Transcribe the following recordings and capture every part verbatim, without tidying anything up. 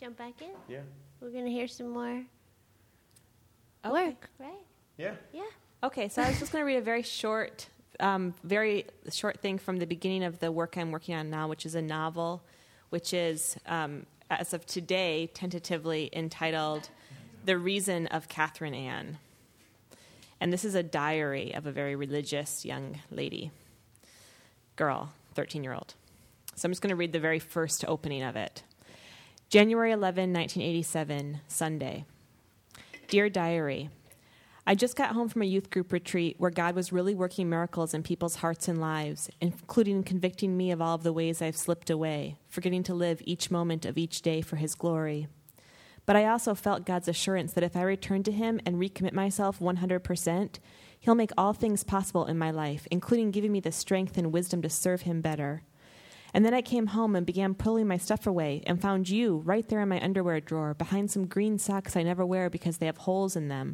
jump back in? Yeah. We're going to hear some more Okay. work, right? Yeah. Yeah. Okay, so I was just going to read a very short, um, very short thing from the beginning of the work I'm working on now, which is a novel, which is, um, as of today, tentatively entitled The Reason of Catherine Ann. And this is a diary of a very religious young lady, girl, thirteen-year-old. So I'm just going to read the very first opening of it. January eleventh, nineteen eighty-seven, Sunday. Dear Diary, I just got home from a youth group retreat where God was really working miracles in people's hearts and lives, including convicting me of all of the ways I've slipped away, forgetting to live each moment of each day for His glory. But I also felt God's assurance that if I return to Him and recommit myself one hundred percent, He'll make all things possible in my life, including giving me the strength and wisdom to serve Him better. And then I came home and began pulling my stuff away and found you right there in my underwear drawer behind some green socks I never wear because they have holes in them.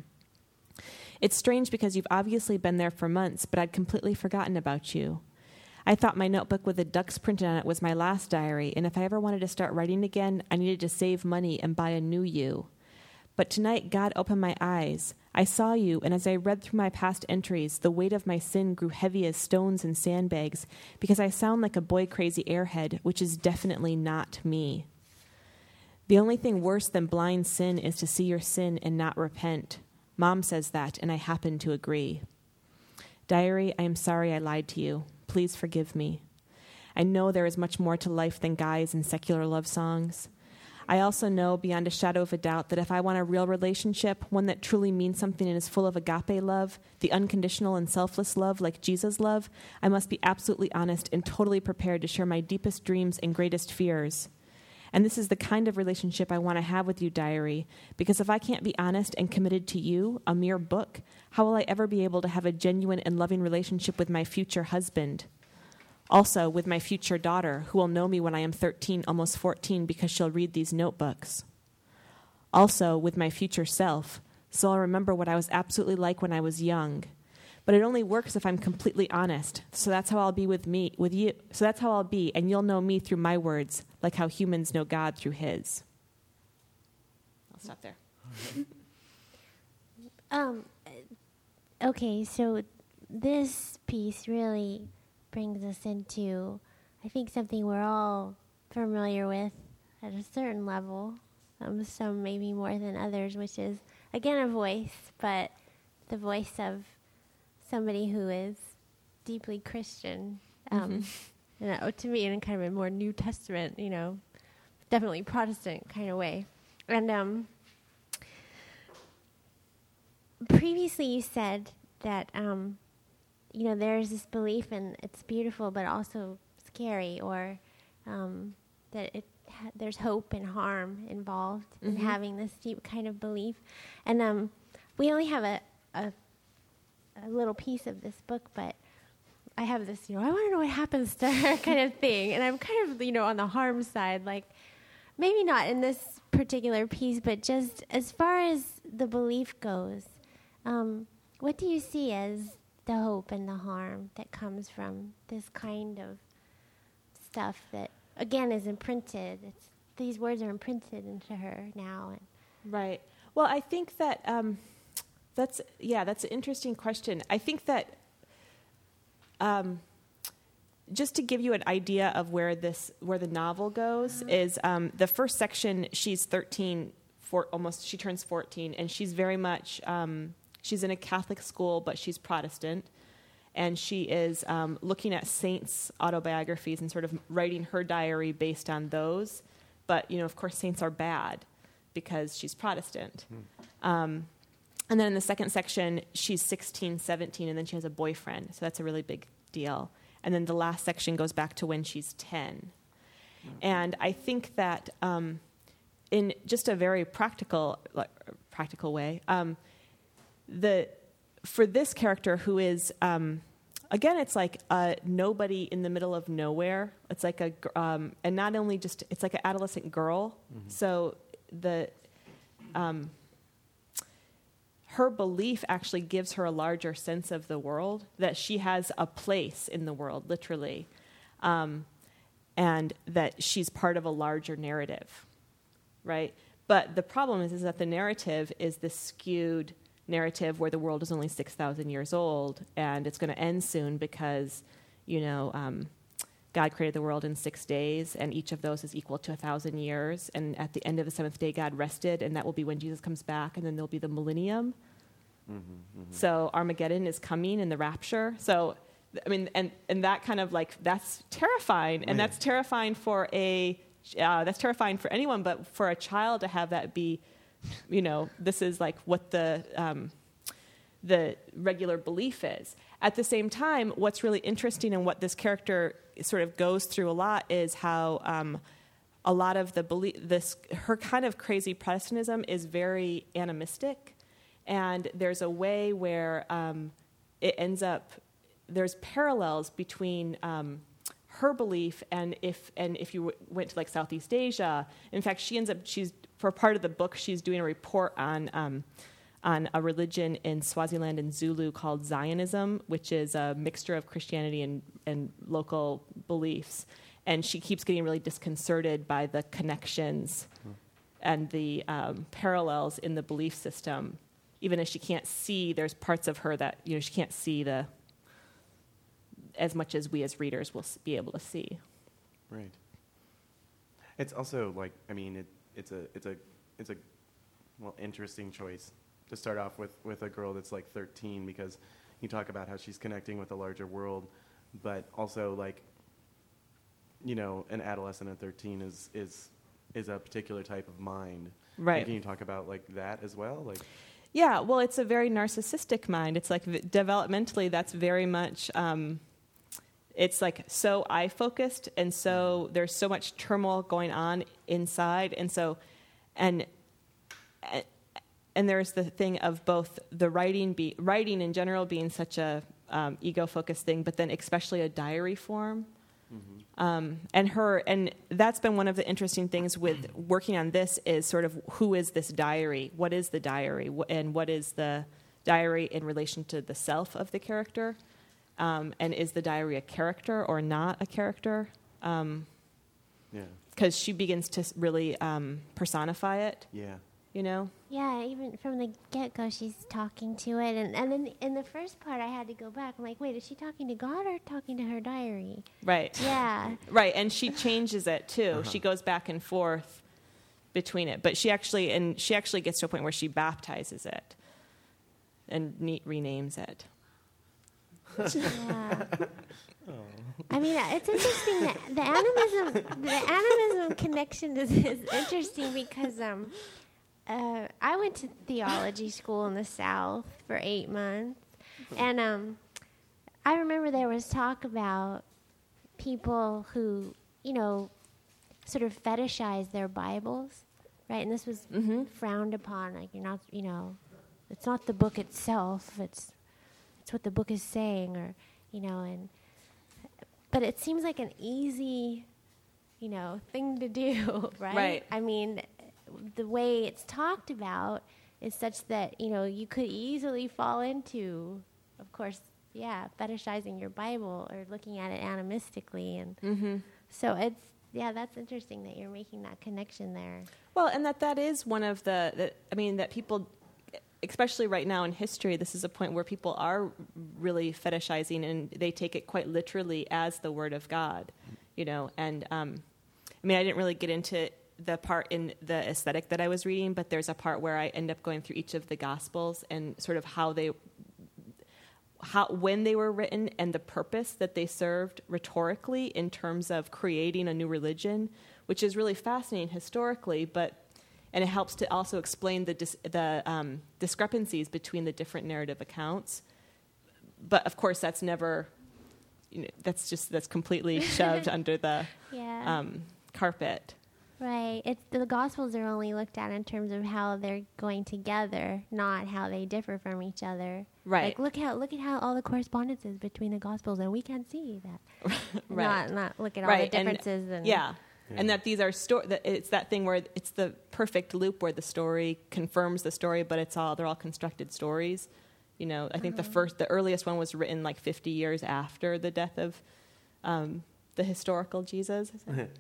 It's strange because you've obviously been there for months, but I'd completely forgotten about you. I thought my notebook with the ducks printed on it was my last diary, and if I ever wanted to start writing again, I needed to save money and buy a new you. But tonight, God opened my eyes. I saw you, and as I read through my past entries, the weight of my sin grew heavy as stones and sandbags, because I sound like a boy-crazy airhead, which is definitely not me. The only thing worse than blind sin is to see your sin and not repent. Mom says that, and I happen to agree. Diary, I am sorry I lied to you. Please forgive me. I know there is much more to life than guys and secular love songs. I also know beyond a shadow of a doubt that if I want a real relationship, one that truly means something and is full of agape love, the unconditional and selfless love like Jesus' love, I must be absolutely honest and totally prepared to share my deepest dreams and greatest fears. And this is the kind of relationship I want to have with you, Diary, because if I can't be honest and committed to you, a mere book, how will I ever be able to have a genuine and loving relationship with my future husband? Also, with my future daughter, who will know me when I am thirteen, almost fourteen, because she'll read these notebooks. Also, with my future self, so I'll remember what I was absolutely like when I was young. But it only works if I'm completely honest. So that's how I'll be with me, with you. So that's how I'll be, and you'll know me through my words, like how humans know God through His. I'll stop there. Um. Okay, so this piece really brings us into, I think, something we're all familiar with at a certain level, um, some maybe more than others, which is, again, a voice, but the voice of somebody who is deeply Christian, um, mm-hmm. you know, to me, in kind of a more New Testament, you know, definitely Protestant kind of way. And um, previously you said that, um, you know, there's this belief and it's beautiful but also scary, or um, that it ha- there's hope and harm involved mm-hmm. in having this deep kind of belief. And um, we only have a, a a little piece of this book, but I have this, you know, I want to know what happens to her kind of thing. And I'm kind of, you know, on the harm side, like maybe not in this particular piece, but just as far as the belief goes, um, what do you see as the hope and the harm that comes from this kind of stuff that, again, is imprinted? It's, these words are imprinted into her now. And right. Well, I think that um, that's, yeah, that's an interesting question. I think that um, just to give you an idea of where this, where the novel goes, uh-huh. is um, the first section, she's thirteen, for almost, she turns fourteen, and she's very much, um, she's in a Catholic school, but she's Protestant, and she is um, looking at saints' autobiographies and sort of writing her diary based on those. But, you know, of course, saints are bad because she's Protestant. Hmm. Um, and then in the second section, she's sixteen, seventeen, and then she has a boyfriend, so that's a really big deal. And then the last section goes back to when she's ten. Hmm. And I think that um, in just a very practical, like, practical way, um, the for this character who is, um, again, it's like a nobody in the middle of nowhere. It's like a, um, and not only just, it's like an adolescent girl. Mm-hmm. So the, um, her belief actually gives her a larger sense of the world, that she has a place in the world, literally, um, and that she's part of a larger narrative, right? But the problem is, is that the narrative is this skewed narrative where the world is only six thousand years old, and it's going to end soon because, you know, um, God created the world in six days, and each of those is equal to a thousand years. And at the end of the seventh day, God rested, and that will be when Jesus comes back, and then there'll be the millennium. Mm-hmm, mm-hmm. So Armageddon is coming in the rapture. So, I mean, and, and that kind of like, that's terrifying. And yeah. that's terrifying for a, uh, that's terrifying for anyone, but for a child to have that be, you know, this is like what the, um, the regular belief is. At the same time, what's really interesting and what this character sort of goes through a lot is how um, a lot of the belief, this her kind of crazy Protestantism is very animistic, and there's a way where um, it ends up there's parallels between um, her belief and if and if you w- went to like Southeast Asia. In fact, she ends up she's for part of the book she's doing a report on. Um, on a religion in Swaziland and Zulu called Zionism, which is a mixture of Christianity and, and local beliefs. And she keeps getting really disconcerted by the connections hmm. and the um, parallels in the belief system, even as she can't see, there's parts of her that, you know, she can't see the as much as we as readers will be able to see. Right. It's also like, I mean, it, it's a, it's a, it's a, well, interesting choice to start off with, with a girl that's like thirteen, because you talk about how she's connecting with a larger world, but also like, you know, an adolescent at thirteen is is is a particular type of mind. Right. And can you talk about like that as well? Like, yeah, well, it's a very narcissistic mind. It's like v- developmentally, that's very much. Um, it's like so I focused, and so there's so much turmoil going on inside, and so, and. and And there's the thing of both the writing, be, writing in general being such a um, ego-focused thing, but then especially a diary form. Mm-hmm. Um, and her, and that's been one of the interesting things with working on this is sort of who is this diary? What is the diary? And what is the diary in relation to the self of the character? Um, and is the diary a character or not a character? Um, yeah. Because she begins to really um, personify it. Yeah. You know? Yeah, even from the get-go, she's talking to it. And, and then in the first part, I had to go back. I'm like, wait, is she talking to God or talking to her diary? Right. Yeah. Right, and she changes it, too. Uh-huh. She goes back and forth between it. But she actually, and she actually gets to a point where she baptizes it and ne- renames it. Yeah. I mean, it's interesting that the animism, the animism connection is, is interesting because um, uh, I went to theology school in the South for eight months, and um, I remember there was talk about people who, you know, sort of fetishize their Bibles, right? And this was Mm-hmm. frowned upon. Like you're not, you know, it's not the book itself. It's it's what the book is saying, or you know, and. But it seems like an easy, you know, thing to do, right? Right. I mean, the way it's talked about is such that, you know, you could easily fall into, of course, yeah, fetishizing your Bible or looking at it animistically. And Mm-hmm. so it's, yeah, that's interesting that you're making that connection there. Well, and that that is one of the, the, I mean, that people, especially right now in history, this is a point where people are really fetishizing and they take it quite literally as the word of God, you know. And um, I mean, I didn't really get into the part in the aesthetic that I was reading, but there's a part where I end up going through each of the Gospels and sort of how they, how when they were written and the purpose that they served rhetorically in terms of creating a new religion, which is really fascinating historically, but and it helps to also explain the dis- the um, discrepancies between the different narrative accounts. But of course, that's never, you know, that's just that's completely shoved under the Yeah. um, carpet. Right. It's the Gospels are only looked at in terms of how they're going together, not how they differ from each other. Right. Like look how look at how all the correspondence is between the Gospels, and we can't see that. Right. Not not look at all Right. the And- differences and, Yeah. Yeah. And that these are sto- that it's that thing where it's the perfect loop where the story confirms the story, but it's all they're all constructed stories. You know, I think the first, the earliest one was written like fifty years after the death of um, the historical Jesus.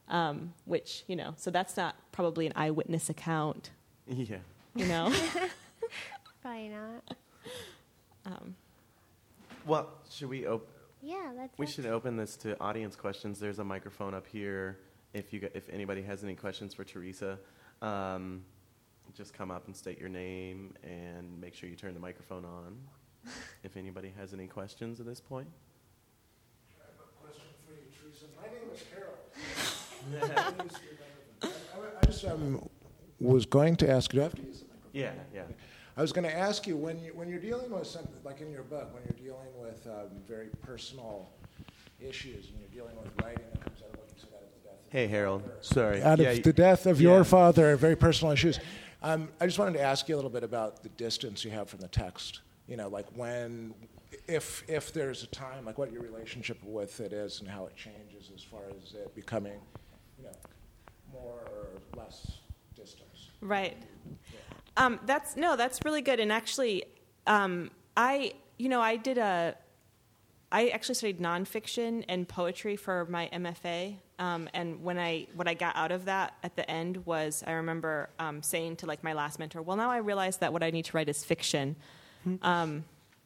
um, which, you know, so that's not probably an eyewitness account, Yeah. you know? Probably not. um, Well, should we open? Yeah, let's. We let's- should open this to audience questions. There's a microphone up here. If you, g- if anybody has any questions for Teresa, um, just come up and state your name and make sure you turn the microphone on. If anybody has any questions at this point. I have a question for you, Teresa. My name is Harold. I used to remember that. I- I just um, was going to ask, do I have to use the microphone? Yeah, yeah. I was going to ask you, when, you, when you're dealing with something, like in your book, when you're dealing with um, very personal issues, and you're dealing with writing that comes out of what you said out of the death of Hey, your Harold. father, Sorry. out Yeah, of y- the death of yeah. your father, very personal issues. Um, I just wanted to ask you a little bit about the distance you have from the text. You know, like when, if if there's a time, like what your relationship with it is and how it changes as far as it becoming, you know, more or less distance. Right. Um, that's no, that's really good. And actually, um, I, you know, I did a, I actually studied nonfiction and poetry for my M F A. Um, and when I, what I got out of that at the end was, I remember um, saying to like my last mentor, well, now I realize that what I need to write is fiction. Um,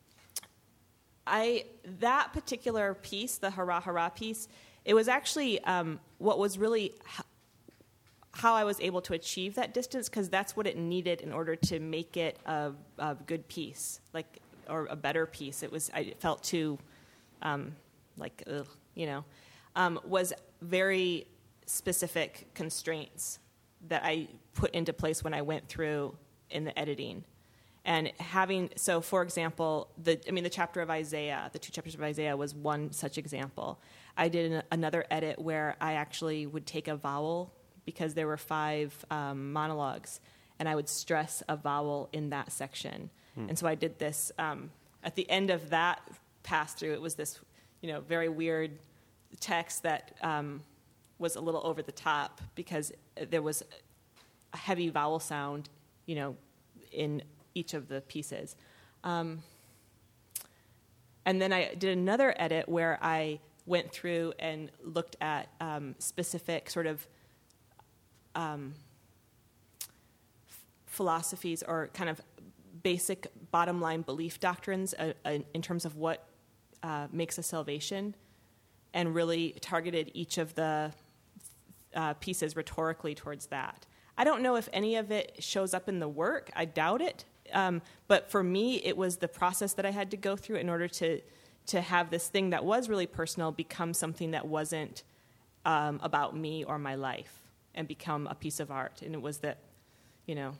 I that particular piece, the hurrah hurrah piece, it was actually um, what was really h- how I was able to achieve that distance, because that's what it needed in order to make it a, a good piece, like or a better piece. It was I it felt too um, like ugh, you know um, was very specific constraints that I put into place when I went through in the editing. And having, so for example, the I mean, the chapter of Isaiah, the two chapters of Isaiah was one such example. I did an, another edit where I actually would take a vowel, because there were five um, monologues, and I would stress a vowel in that section. Hmm. And so I did this, um, at the end of that pass through, it was this, you know, very weird text that um, was a little over the top, because there was a heavy vowel sound, you know, in each of the pieces. Um, and then I did another edit where I went through and looked at um, specific sort of um, f- philosophies or kind of basic bottom line belief doctrines uh, uh, in terms of what uh, makes a salvation, and really targeted each of the uh, pieces rhetorically towards that. I don't know if any of it shows up in the work. I doubt it. Um, but for me, it was the process that I had to go through in order to to have this thing that was really personal become something that wasn't um, about me or my life, and become a piece of art. And it was that, you know.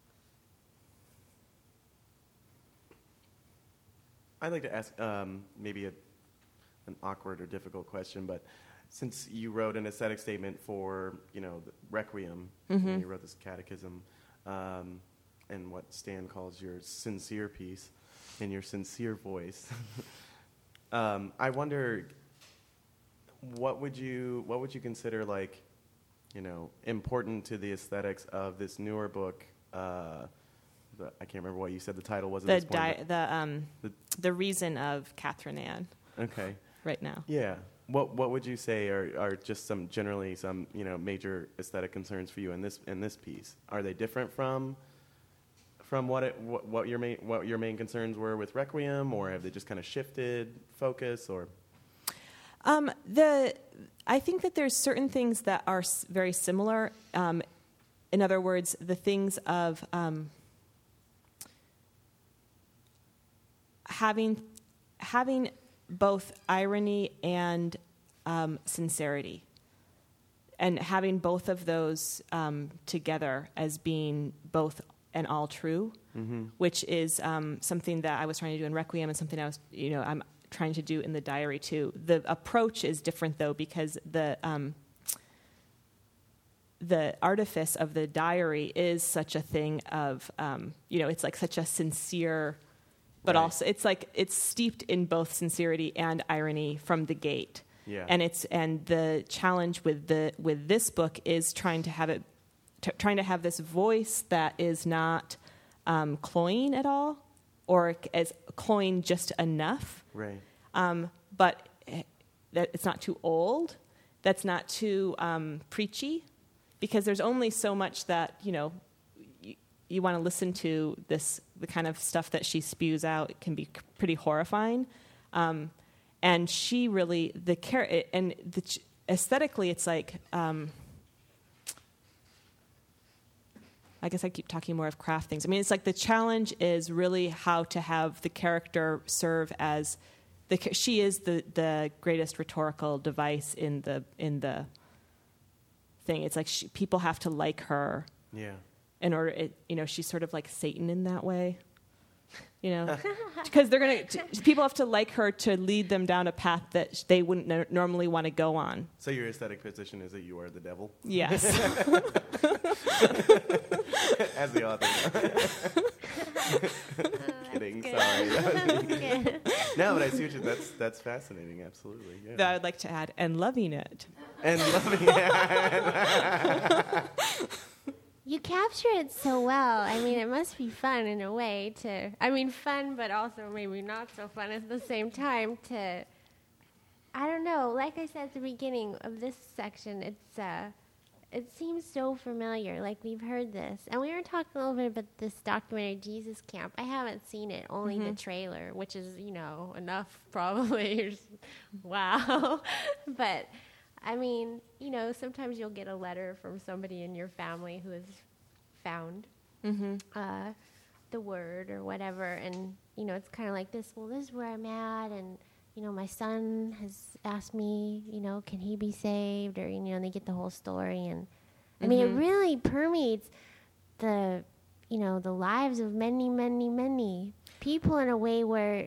I'd like to ask um, maybe a, an awkward or difficult question, but since you wrote an aesthetic statement for, you know, the Requiem, Mm-hmm. and you wrote this catechism, um, and what Stan calls your sincere piece, in your sincere voice, um, I wonder, what would you what would you consider like, you know, important to the aesthetics of this newer book? Uh, the, I can't remember what you said the title was. At The this point, di- the um The- the reason of Catherine Ann but- okay. right now. Yeah. What What would you say are, are just some generally some you know major aesthetic concerns for you in this in this piece? Are they different from from what it what, what your main what your main concerns were with Requiem, or have they just kind of shifted focus? Or Um, the I think that there's certain things that are s- very similar. Um, in other words, the things of um, having having both irony and um, sincerity, and having both of those um, together as being both and all true, mm-hmm. which is um, something that I was trying to do in Requiem, and something I was, you know, I'm trying to do in the diary too. The approach is different though, because the um, the artifice of the diary is such a thing of, um, you know, it's like such a sincere, but Right. also it's like it's steeped in both sincerity and irony from the gate. Yeah. And it's and the challenge with the with this book is trying to have it, t- trying to have this voice that is not um, cloying at all, or as cloying just enough, right. um, but that it's not too old, that's not too um, preachy, because there's only so much that, you know, you, you want to listen to this, the kind of stuff that she spews out. It can be c- pretty horrifying. Um, and she really, the care, and the, aesthetically, it's like, um, I guess I keep talking more of craft things. I mean, it's like the challenge is really how to have the character serve as the. She is the, the greatest rhetorical device in the in the thing. It's like she, people have to like her. Yeah. In order, it, you know, she's sort of like Satan in that way. You know, because they're gonna. T- people have to like her to lead them down a path that they wouldn't no- normally want to go on. So your aesthetic position is that you are the devil? Yes. As the author. Kidding. Sorry. No, but I see what you. That's that's fascinating. Absolutely. Yeah. That I would like to add, and loving it. And loving it. You capture it so well. I mean, it must be fun in a way to, I mean, fun, but also maybe not so fun at the same time to, I don't know, like I said at the beginning of this section, it's, uh, it seems so familiar, like we've heard this. And we were talking a little bit about this documentary, Jesus Camp. I haven't seen it, only mm-hmm. the trailer, which is, you know, enough probably. Wow. But I mean, you know, sometimes you'll get a letter from somebody in your family who has found mm-hmm. uh, the word or whatever, and, you know, it's kind of like this, well, this is where I'm at, and, you know, my son has asked me, you know, can he be saved, or, you know, and they get the whole story, and, I mm-hmm. mean, it really permeates the, you know, the lives of many, many, many people in a way where,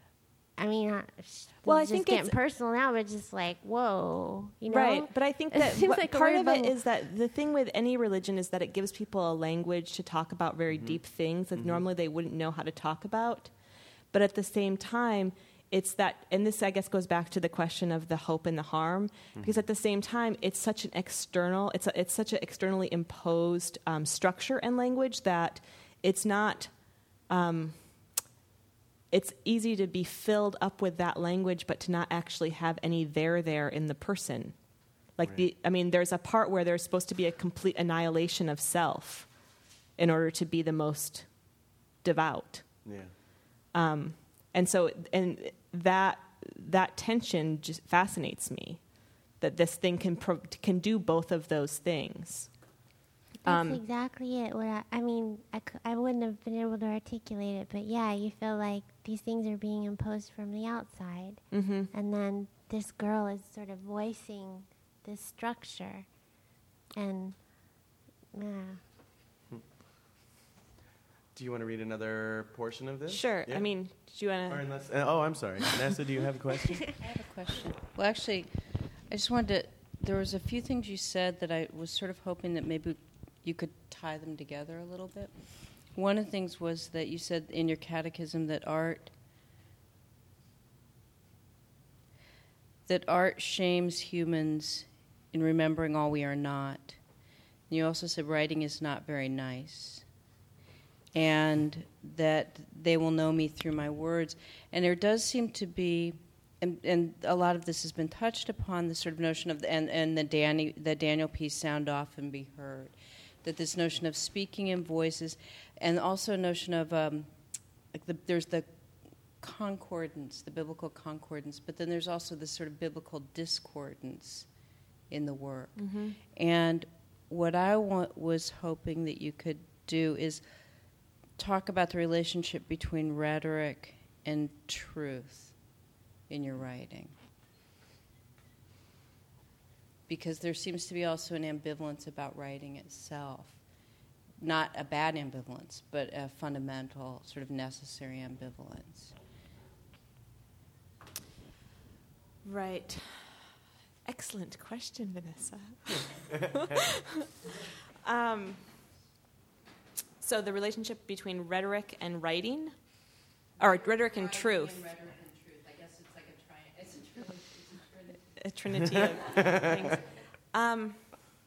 I mean, I, well, I just think getting it's personal now, but just like, whoa, you know? Right, but I think that what, like part of bubble. it is that the thing with any religion is that it gives people a language to talk about very mm-hmm. deep things that mm-hmm. normally they wouldn't know how to talk about. But at the same time, it's that, and this, I guess, goes back to the question of the hope and the harm, mm-hmm. because at the same time, it's such an external, it's a, it's such an externally imposed um, structure and language that it's not... Um, it's easy to be filled up with that language, but to not actually have any there there in the person. Like right. the, I mean, there's a part where there's supposed to be a complete annihilation of self in order to be the most devout. Yeah. Um, and so, and that that tension just fascinates me. That this thing can pro- can do both of those things. That's Um, exactly it. What I, I mean, I, c- I wouldn't have been able to articulate it, but yeah, you feel like these things are being imposed from the outside. Mm-hmm. And then this girl is sort of voicing this structure. And, yeah. Do you want to read another portion of this? Sure. Yeah. I mean, do you want Or to... unless, uh, oh, I'm sorry. Nessa, do you have a question? I have a question. Well, actually, I just wanted to... There was a few things you said that I was sort of hoping that maybe you could tie them together a little bit. One of the things was that you said in your catechism that art that art shames humans in remembering all we are not. And you also said writing is not very nice. And that they will know me through my words. And there does seem to be, and, and a lot of this has been touched upon, the sort of notion of, the, and, and the, Danny, the Daniel piece, sound off and be heard. That this notion of speaking in voices, and also a notion of, um, like the, there's the concordance, the biblical concordance, but then there's also this sort of biblical discordance in the work. Mm-hmm. And what I want, was hoping that you could do is talk about the relationship between rhetoric and truth in your writing. Because there seems to be also an ambivalence about writing itself. Not a bad ambivalence, but a fundamental, sort of necessary ambivalence. Right. Excellent question, Vanessa. um, so the relationship between rhetoric and writing? Or rhetoric and truth? And rhetoric and truth. I guess it's like a tri- it's a trinity. A trinity of things. Um,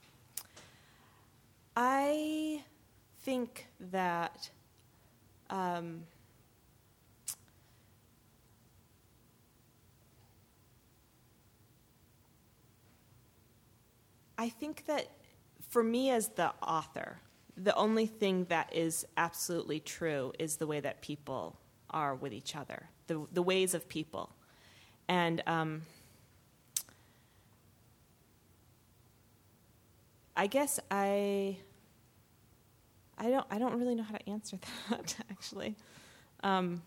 I think that um, I think that for me as the author, the only thing that is absolutely true is the way that people are with each other, the the ways of people. And um, I guess I I don't I don't really know how to answer that, actually. Um,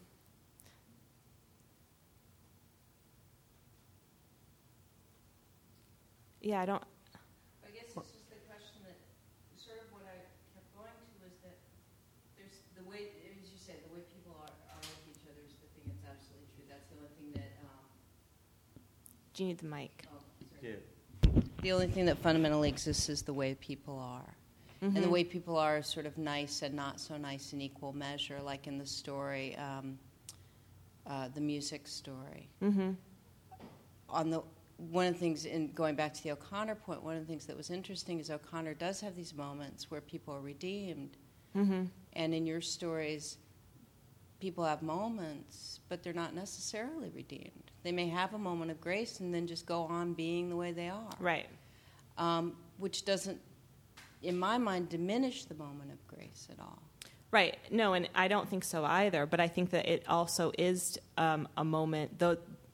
yeah, I don't. I guess it's just the question that sort of what I kept going to was that there's the way, as you said, the way people are, are with each other is the thing that's absolutely true. That's the only thing that. Um, Do you need the mic? oh, sorry. Yeah. The only thing that fundamentally exists is the way people are. Mm-hmm. And the way people are is sort of nice and not so nice in equal measure, like in the story, um, uh, the music story. Mm-hmm. On the one of the things, in going back to the O'Connor point, one of the things that was interesting is O'Connor does have these moments where people are redeemed. Mm-hmm. And in your stories, people have moments, but they're not necessarily redeemed. They may have a moment of grace and then just go on being the way they are. Right. Um, which doesn't, in my mind, diminish the moment of grace at all. Right. No, and I don't think so either. But I think that it also is um, a moment, though,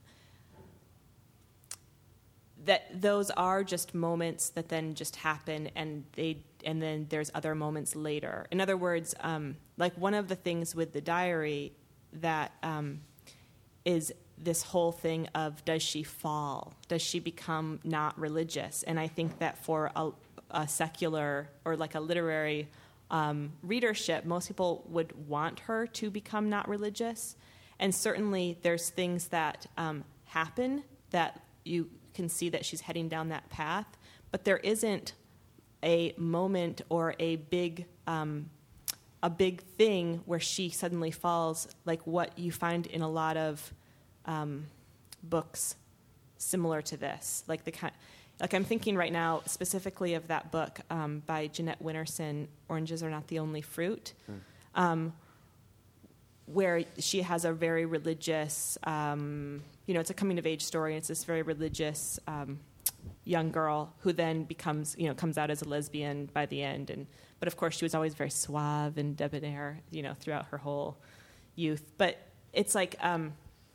that those are just moments that then just happen, and they, and then there's other moments later. In other words, um, like one of the things with the diary that um, is this whole thing of, does she fall? Does she become not religious? And I think that for a, a secular or like a literary um, readership, most people would want her to become not religious. And certainly there's things that um, happen that you can see that she's heading down that path, but there isn't a moment or a big um, a big thing where she suddenly falls, like what you find in a lot of um, books similar to this. Like the kind, like I'm thinking right now specifically of that book um, by Jeanette Winterson, "Oranges Are Not the Only Fruit," mm. um, where she has a very religious. Um, You know, it's a coming-of-age story, and it's this very religious um, young girl who then becomes, you know, comes out as a lesbian by the end. And but of course, she was always very suave and debonair, you know, throughout her whole youth. But it's like um,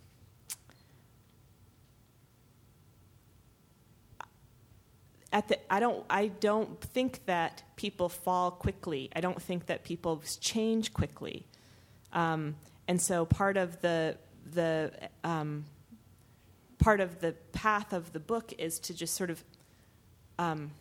at the I don't I don't think that people fall quickly. I don't think that people change quickly. Um, and so part of the the um, part of the path of the book is to just sort of um,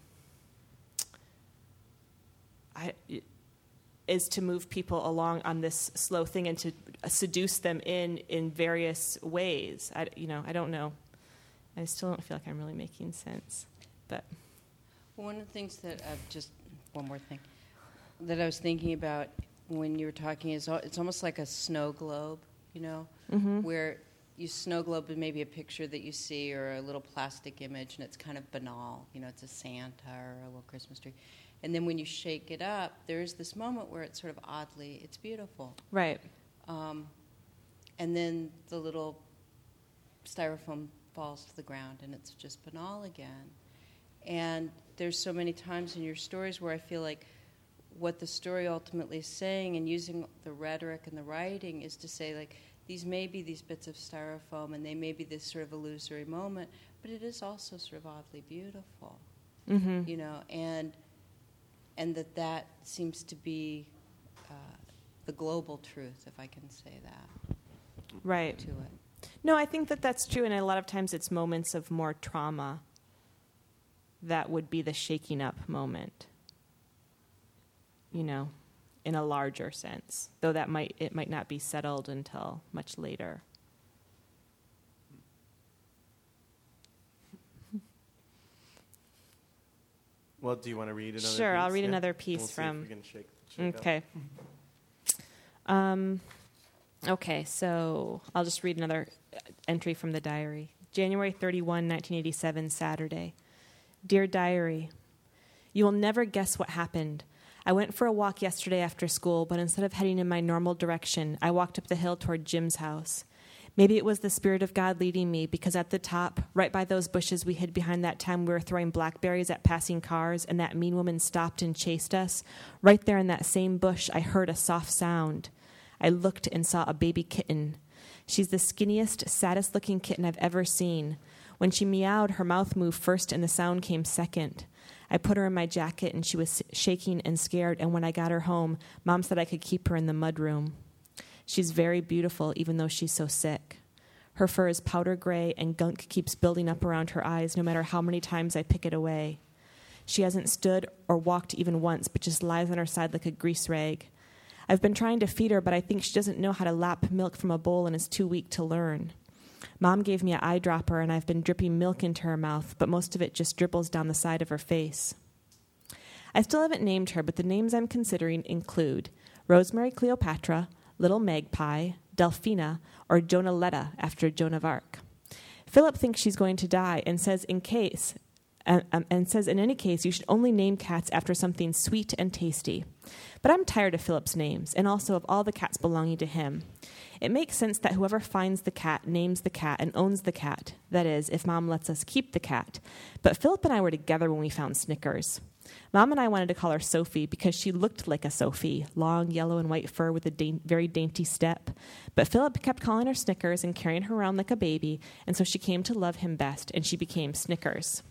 I, is to move people along on this slow thing and to seduce them in in various ways. I, you know, I don't know. I still don't feel like I'm really making sense. But well, one of the things that I've just one more thing that I was thinking about when you were talking is it's almost like a snow globe, you know, mm-hmm. where you snow globe is maybe a picture that you see or a little plastic image, and it's kind of banal. You know, it's a Santa or a little Christmas tree. And then when you shake it up, there's this moment where it's sort of oddly, it's beautiful. Right. Um, and then the little styrofoam falls to the ground, and it's just banal again. And there's so many times in your stories where I feel like what the story ultimately is saying, and using the rhetoric and the writing, is to say, like, these may be these bits of styrofoam, and they may be this sort of illusory moment, but it is also sort of oddly beautiful, mm-hmm. you know, and and that that seems to be uh, the global truth, if I can say that. Right. To it. No, I think that that's true, and a lot of times it's moments of more trauma that would be the shaking up moment, you know, in a larger sense, though that might it might not be settled until much later. Well, do you want to read another Sure, piece? I'll read Yeah. another piece We'll see from- if we can shake, shake up. Okay. Um, okay, so I'll just read another entry from the diary. January thirty-first, nineteen eighty-seven, Saturday. Dear Diary, you will never guess what happened. I went for a walk yesterday after school, but instead of heading in my normal direction, I walked up the hill toward Jim's house. Maybe it was the Spirit of God leading me, because at the top, right by those bushes we hid behind that time we were throwing blackberries at passing cars and that mean woman stopped and chased us, right there in that same bush I heard a soft sound. I looked and saw a baby kitten. She's the skinniest, saddest-looking kitten I've ever seen. When she meowed, her mouth moved first and the sound came second. I put her in my jacket and she was shaking and scared, and when I got her home, Mom said I could keep her in the mudroom. She's very beautiful, even though she's so sick. Her fur is powder gray, and gunk keeps building up around her eyes no matter how many times I pick it away. She hasn't stood or walked even once, but just lies on her side like a grease rag. I've been trying to feed her, but I think she doesn't know how to lap milk from a bowl and is too weak to learn. Mom gave me an eyedropper, and I've been dripping milk into her mouth, but most of it just dribbles down the side of her face. I still haven't named her, but the names I'm considering include Rosemary Cleopatra, Little Magpie, Delphina, or Jonaletta after Joan of Arc. Philip thinks she's going to die and says in case, uh, um, and says in any case you should only name cats after something sweet and tasty. But I'm tired of Philip's names, and also of all the cats belonging to him. It makes sense that whoever finds the cat names the cat and owns the cat. That is, if Mom lets us keep the cat. But Philip and I were together when we found Snickers. Mom and I wanted to call her Sophie because she looked like a Sophie, long yellow and white fur with a da- very dainty step. But Philip kept calling her Snickers and carrying her around like a baby, and so she came to love him best, and she became Snickers.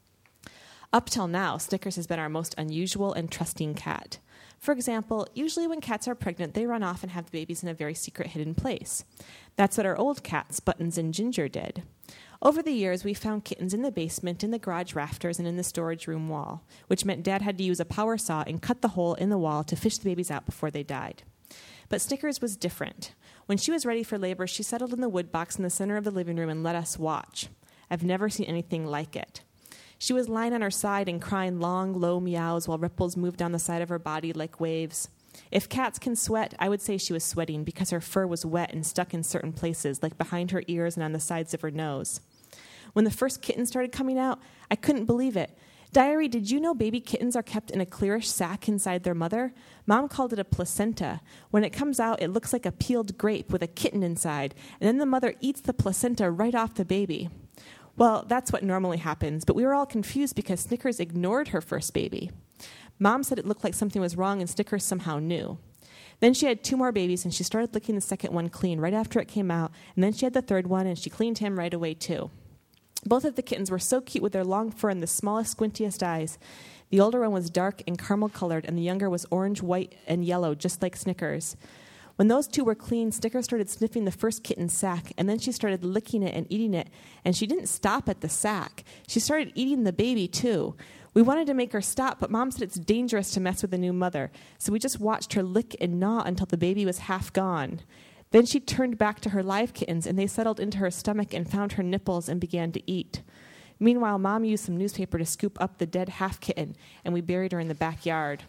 Up till now, Snickers has been our most unusual and trusting cat. For example, usually when cats are pregnant, they run off and have the babies in a very secret hidden place. That's what our old cats, Buttons and Ginger, did. Over the years, we found kittens in the basement, in the garage rafters, and in the storage room wall, which meant Dad had to use a power saw and cut the hole in the wall to fish the babies out before they died. But Snickers was different. When she was ready for labor, she settled in the wood box in the center of the living room and let us watch. I've never seen anything like it. She was lying on her side and crying long, low meows while ripples moved down the side of her body like waves. If cats can sweat, I would say she was sweating because her fur was wet and stuck in certain places, like behind her ears and on the sides of her nose. When the first kittens started coming out, I couldn't believe it. Diary, did you know baby kittens are kept in a clearish sac inside their mother? Mom called it a placenta. When it comes out, it looks like a peeled grape with a kitten inside, and then the mother eats the placenta right off the baby. Well, that's what normally happens, but we were all confused because Snickers ignored her first baby. Mom said it looked like something was wrong and Snickers somehow knew. Then she had two more babies, and she started licking the second one clean right after it came out, and then she had the third one, and she cleaned him right away too. Both of the kittens were so cute with their long fur and the smallest, squintiest eyes. The older one was dark and caramel-colored, and the younger was orange, white, and yellow, just like Snickers. When those two were clean, Snickers started sniffing the first kitten's sack, and then she started licking it and eating it, and she didn't stop at the sack. She started eating the baby, too. We wanted to make her stop, but Mom said it's dangerous to mess with a new mother, so we just watched her lick and gnaw until the baby was half gone. Then she turned back to her live kittens, and they settled into her stomach and found her nipples and began to eat. Meanwhile, Mom used some newspaper to scoop up the dead half kitten, and we buried her in the backyard.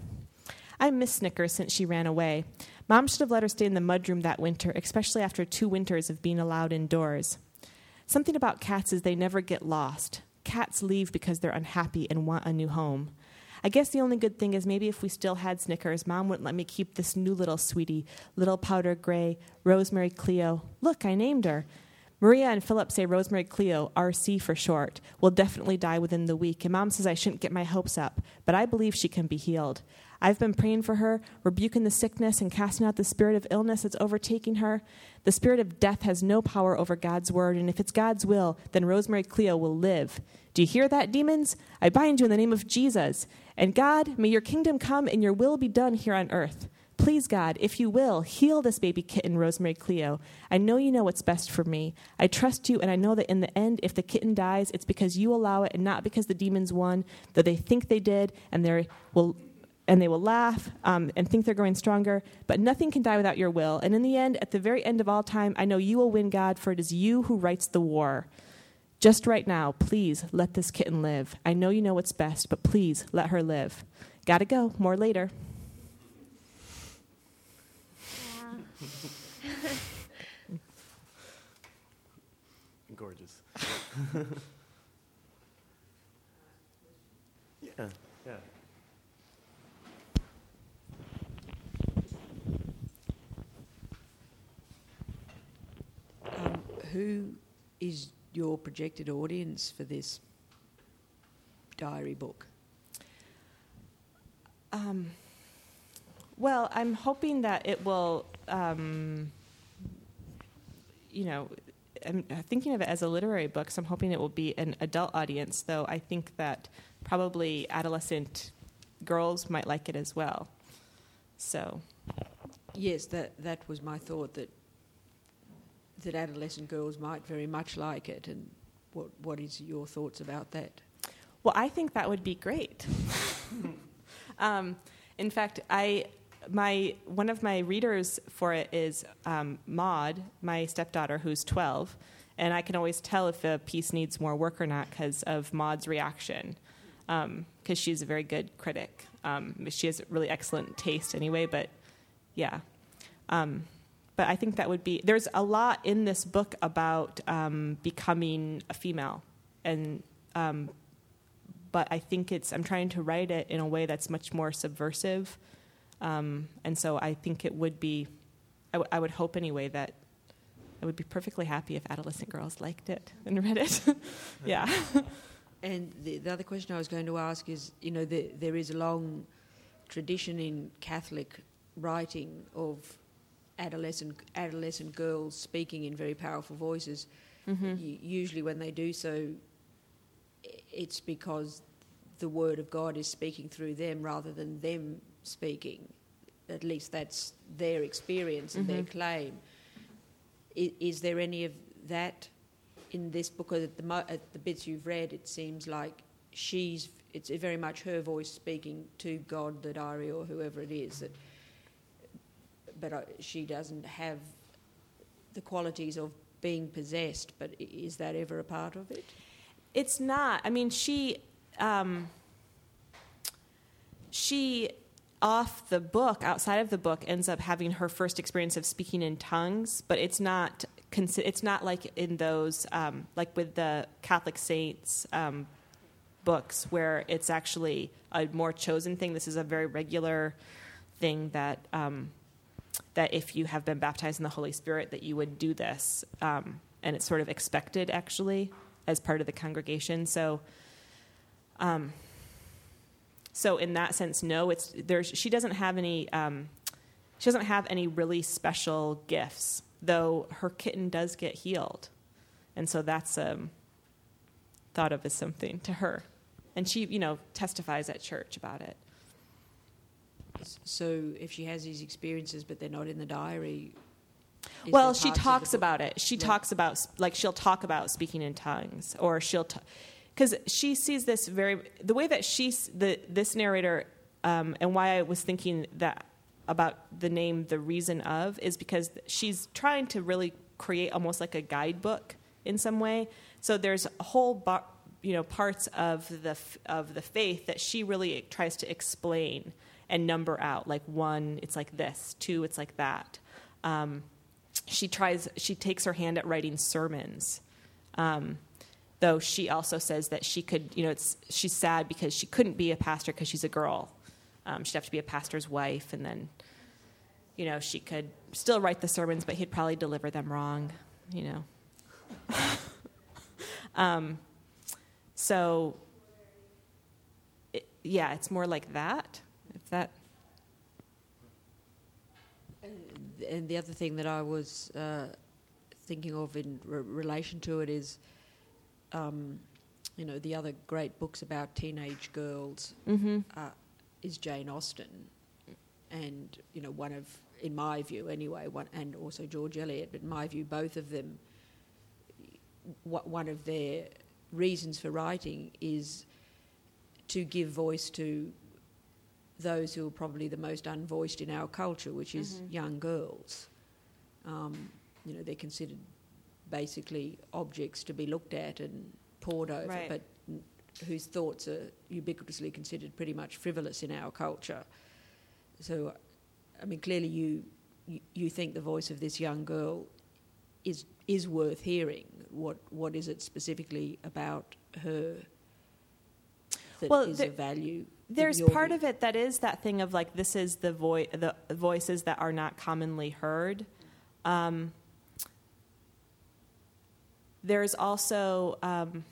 I miss Snickers since she ran away. Mom should have let her stay in the mudroom that winter, especially after two winters of being allowed indoors. Something about cats is they never get lost. Cats leave because they're unhappy and want a new home. I guess the only good thing is maybe if we still had Snickers, Mom wouldn't let me keep this new little sweetie, little powder gray, Rosemary Cleo. Look, I named her. Maria and Philip say Rosemary Cleo, R C for short, will definitely die within the week, and Mom says I shouldn't get my hopes up, but I believe she can be healed. I've been praying for her, rebuking the sickness and casting out the spirit of illness that's overtaking her. The spirit of death has no power over God's word, and if it's God's will, then Rosemary Cleo will live. Do you hear that, demons? I bind you in the name of Jesus. And God, may your kingdom come and your will be done here on earth. Please, God, if you will, heal this baby kitten, Rosemary Cleo. I know you know what's best for me. I trust you, and I know that in the end, if the kitten dies, it's because you allow it and not because the demons won, though they think they did, and they will and they will laugh um, and think they're growing stronger. But nothing can die without your will. And in the end, at the very end of all time, I know you will win, God, for it is you who writes the war. Just right now, please let this kitten live. I know you know what's best, but please let her live. Gotta go. More later. Gorgeous. yeah, yeah. who is your projected audience for this diary book? Um, well, I'm hoping that it will, um, you know, I'm thinking of it as a literary book, so I'm hoping it will be an adult audience, though I think that probably adolescent girls might like it as well. So, Yes, that that was my thought, that that adolescent girls might very much like it. And what what is your thoughts about that? well, I think that would be great. um, in fact, I my one of my readers for it is um, Maud, my stepdaughter, who's twelve, and I can always tell if a piece needs more work or not because of Maud's reaction, because um, she's a very good critic. Um, she has really excellent taste anyway, but yeah. Um, but I think that would be, there's a lot in this book about um, becoming a female, and um, but I think it's, I'm trying to write it in a way that's much more subversive. Um, and so I think it would be, I, w- I would hope anyway that I would be perfectly happy if adolescent girls liked it and read it. Yeah. And the, the other question I was going to ask is, you know, the, there is a long tradition in Catholic writing of adolescent adolescent girls speaking in very powerful voices. Mm-hmm. U- usually when they do so, it's because the word of God is speaking through them rather than them speaking. At least that's their experience and Mm-hmm. their claim. I, is there any of that in this book? Or at the, mo- at the bits you've read, it seems like she's, it's very much her voice speaking to God, the diary, or whoever it is. That, but uh, she doesn't have the qualities of being possessed. But i- is that ever a part of it? It's not. I mean, she, um, she, off the book, outside of the book, ends up having her first experience of speaking in tongues, but it's not. Consi- it's not like in those, um, like with the Catholic saints um, books, where it's actually a more chosen thing. This is a very regular thing that um, that if you have been baptized in the Holy Spirit, that you would do this, um, and it's sort of expected actually as part of the congregation. So, um, so in that sense, no, it's there's she doesn't have any um, she doesn't have any really special gifts, though her kitten does get healed, and so that's um, thought of as something to her, and she you know testifies at church about it. So if she has these experiences but they're not in the diary... is Well, there she parts of talks the book- about it. She Yeah. talks about, like, she'll talk about speaking in tongues, or she'll, because she sees this very, the way that she, s- the this narrator, um, and why I was thinking that about the name The Reason Of, is because she's trying to really create almost like a guidebook in some way. So there's a whole, bar, you know, parts of the f- of the faith that she really tries to explain and number out. Like one, it's like this. Two, it's like that. Um, she tries. She takes her hand at writing sermons. Um, though she also says that she could, you know, it's she's sad because she couldn't be a pastor because she's a girl. Um, she'd have to be a pastor's wife, and then, you know, she could still write the sermons, but he'd probably deliver them wrong, you know. um, so, it, yeah, it's more like that. If that. And the other thing that I was uh, thinking of in re- relation to it is, um, you know, the other great books about teenage girls Mm-hmm. uh, is Jane Austen, and you know, one of, in my view anyway, one, and also George Eliot, but in my view, both of them, w- one of their reasons for writing is to give voice to those who are probably the most unvoiced in our culture, which is Mhm. young girls. Um, you know, they're considered basically objects to be looked at and pored over, Right. but n- whose thoughts are ubiquitously considered pretty much frivolous in our culture. So, I mean, clearly you you, you think the voice of this young girl is is worth hearing. What what is it specifically about her that Well, is there- of value? in There's your part view? of it that is that thing of like, this is the voice, the voices that are not commonly heard. Um, there's also, um,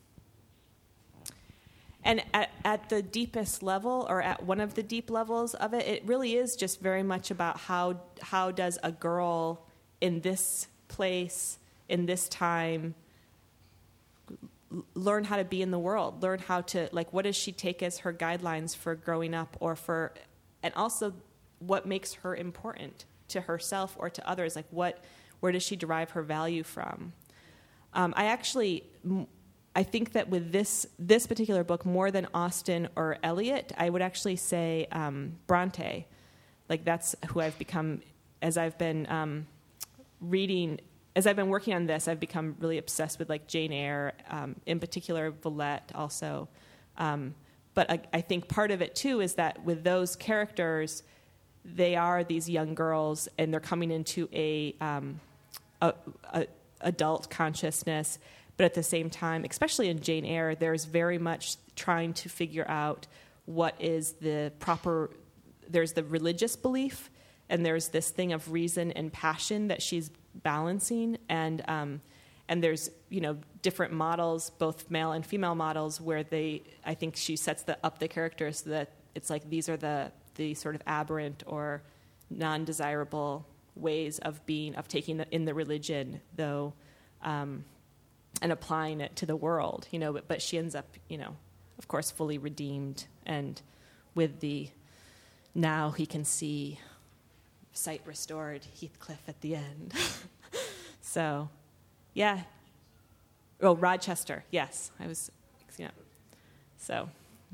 and at, at the deepest level, or at one of the deep levels of it, it really is just very much about how how does a girl in this place, in this time, l- learn how to be in the world, learn how to, like, what does she take as her guidelines for growing up, or for, and also what makes her important to herself or to others, like what, where does she derive her value from? Um, I actually, I think that with this this particular book, more than Austen or Eliot, I would actually say um, Bronte. Like, that's who I've become, as I've been um, reading, as I've been working on this, I've become really obsessed with, like, Jane Eyre, um, in particular Villette also. Um, but I, I think part of it, too, is that with those characters, they are these young girls, and they're coming into a, um, a, a adult consciousness, but at the same time, especially in Jane Eyre, there's very much trying to figure out what is the proper, there's the religious belief, and there's this thing of reason and passion that she's balancing, and um, and there's, you know, different models, both male and female models, where they, I think she sets the, up the characters so that it's like these are the the sort of aberrant or non-desirable ways of being, of taking the, in the religion, though, um, and applying it to the world, you know, but, but she ends up, you know, of course, fully redeemed, and with the, now he can see sight restored Heathcliff at the end. So, yeah. Oh, Rochester, yes, I was, you know, so,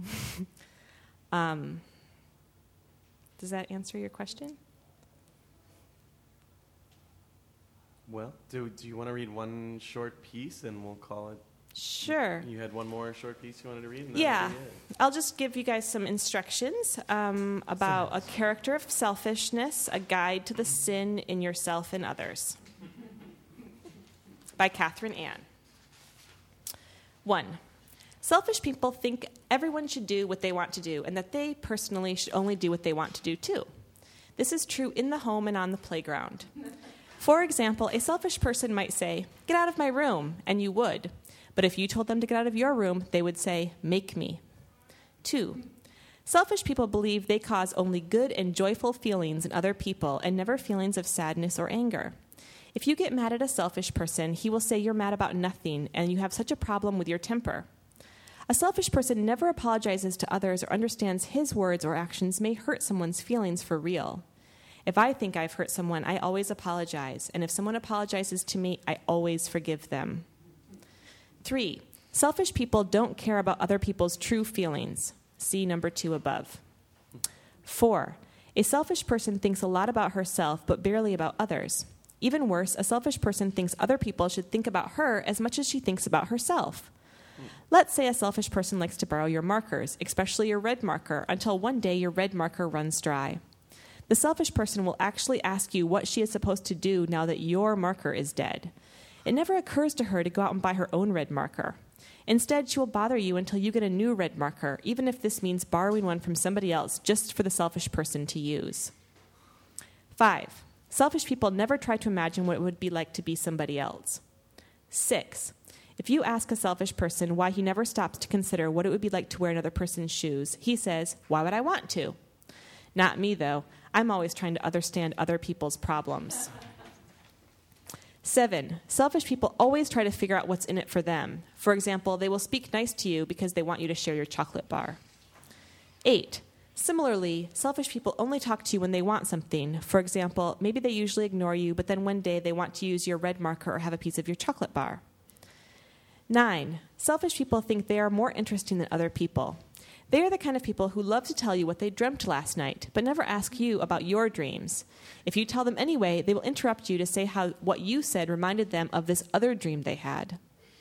um, does that answer your question? Well, do do you want to read one short piece and we'll call it? Sure. You had one more short piece you wanted to read? And that Yeah. would be it. I'll just give you guys some instructions um, about a character of selfishness, a guide to the sin in yourself and others. By Catherine Ann. One, selfish people think everyone should do what they want to do, and that they personally should only do what they want to do too. This is true in the home and on the playground. For example, a selfish person might say, "Get out of my room," and you would. But if you told them to get out of your room, they would say, "Make me." Two, selfish people believe they cause only good and joyful feelings in other people and never feelings of sadness or anger. If you get mad at a selfish person, he will say you're mad about nothing and you have such a problem with your temper. A selfish person never apologizes to others or understands his words or actions may hurt someone's feelings for real. If I think I've hurt someone, I always apologize, and if someone apologizes to me, I always forgive them. Three, selfish people don't care about other people's true feelings. See number two above. Four, a selfish person thinks a lot about herself, but barely about others. Even worse, a selfish person thinks other people should think about her as much as she thinks about herself. Let's say a selfish person likes to borrow your markers, especially your red marker, until one day your red marker runs dry. The selfish person will actually ask you what she is supposed to do now that your marker is dead. It never occurs to her to go out and buy her own red marker. Instead, she will bother you until you get a new red marker, even if this means borrowing one from somebody else just for the selfish person to use. Five, selfish people never try to imagine what it would be like to be somebody else. Six, if you ask a selfish person why he never stops to consider what it would be like to wear another person's shoes, he says, "Why would I want to?" Not me, though. I'm always trying to understand other people's problems. Seven, selfish people always try to figure out what's in it for them. For example, they will speak nice to you because they want you to share your chocolate bar. Eight, similarly, selfish people only talk to you when they want something. For example, maybe they usually ignore you, but then one day they want to use your red marker or have a piece of your chocolate bar. Nine, selfish people think they are more interesting than other people. They are the kind of people who love to tell you what they dreamt last night, but never ask you about your dreams. If you tell them anyway, they will interrupt you to say how what you said reminded them of this other dream they had.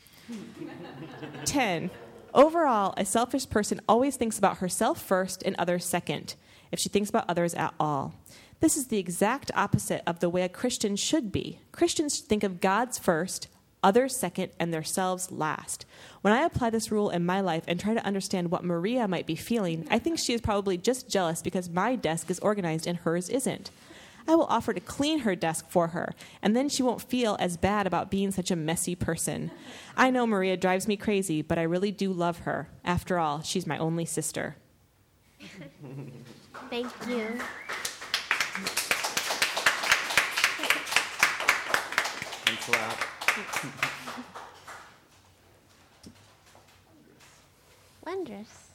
Ten, overall, a selfish person always thinks about herself first and others second, if she thinks about others at all. This is the exact opposite of the way a Christian should be. Christians think of God's first, others second, and themselves last. When I apply this rule in my life and try to understand what Maria might be feeling, I think she is probably just jealous because my desk is organized and hers isn't. I will offer to clean her desk for her, and then she won't feel as bad about being such a messy person. I know Maria drives me crazy, but I really do love her. After all, she's my only sister. Thank you. Thanks a lot. Wondrous.